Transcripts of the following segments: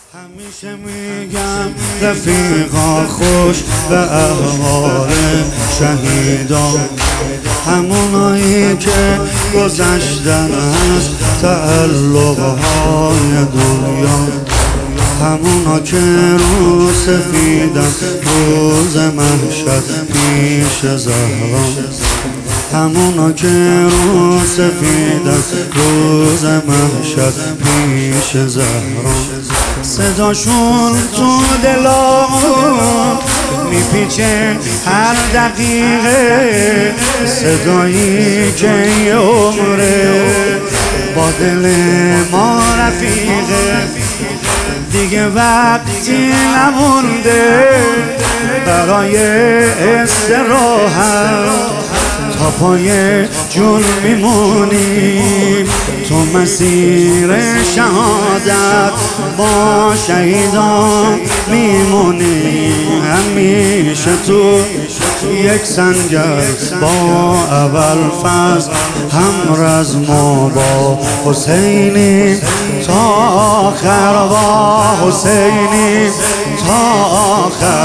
همیشه میگم رفیقا خوش به احوال شهیدا، همونایی که گذشتن از تعلقهای دنیا، همونا که رو سفیدن روز محشر پیش زهرا، همونا که رو سفیدن روز محشر پیش زهرا. صداشون تو دلامون میپیچه هر دقیقه، صدایی که یه عمره با دل ما رفیقه. دیگه وقتی نمونده برای استراحت، تا پای جون میمونیم تو مسیر شهادت، با شهیدان میمونیم همیشه تو یک سنگر با ابوالفضل همرزم با حسینی تا آخر، با حسینی تا آخر.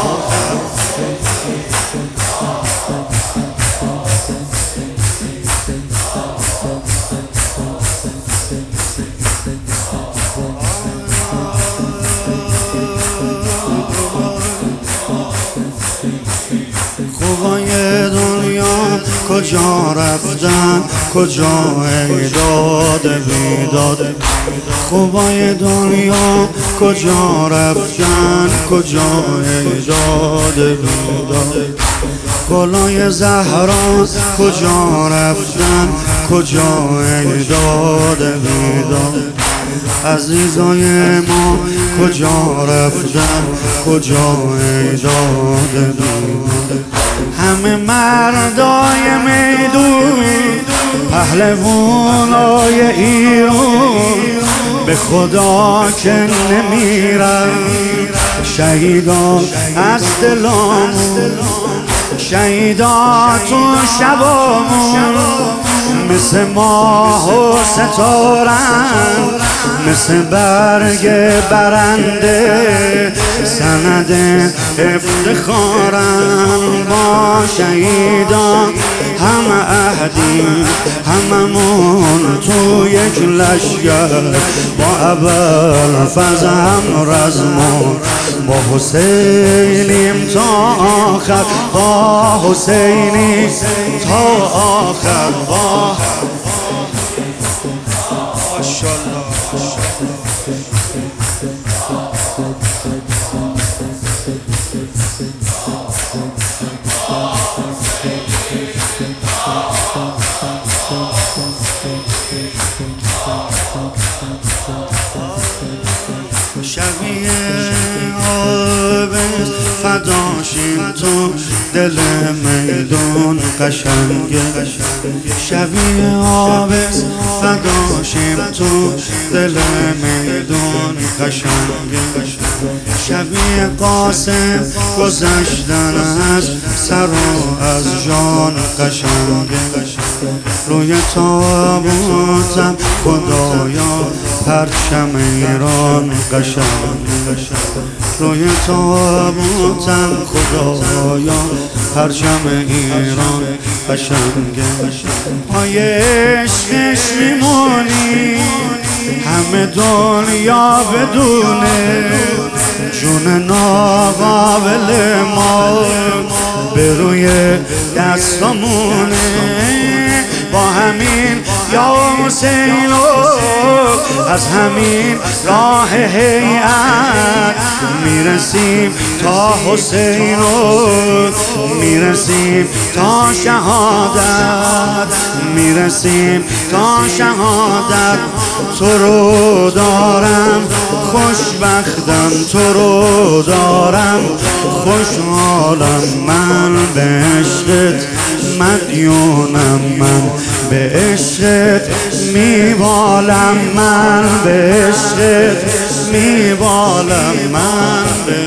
خوبای دنیا کجا رفتن، کجا ایداد بیداد؟ خوبای دنیا کجا رفتن، کجا ایداد بیداد؟ گلای زهرا کجا رفتن، کجا ایداد بیداد؟ عزیزای ما کجا رفتن، کجا ایداد بیداد؟ همه مردای میدون، پهلوانای ایران، به خدا که نمیرن شهیدا از دلامون، شهیدا تو شبامون مثل ماه و ستارن، مثل برگ برنده سند افتخارن. با شهیدان همه عهدیم، هممون تو یک لشگر، با ابوالفضل همرزم با حسینیم تا آخر، با حسینی تا آخر. با ماشاءالله شبیه آبست فداشیم تو دل میدون قشنگه، شبیه آبست فداشیم تو دل میدون قشنگه، شبیه قاسم گذشتن از سر و از جان قشنگه. روی تابوتم خدایا پرچم ایران قشنگه، روی تابوتم خدایا پرچم ایران قشنگه. پای عشقش میمونی همه دنیا بدونه، جون ناقابل ما به روی دستامونه. با همین یا حسین از همین راه هیئت میرسیم تا حسین، میرسیم تا شهادت، میرسیم تا شهادت. تو رو دارم خوشبختم، تو رو دارم خوشحالم، من به عشقت مدیونم، من به عشقت میبالم، من به عشقت میبالم، من به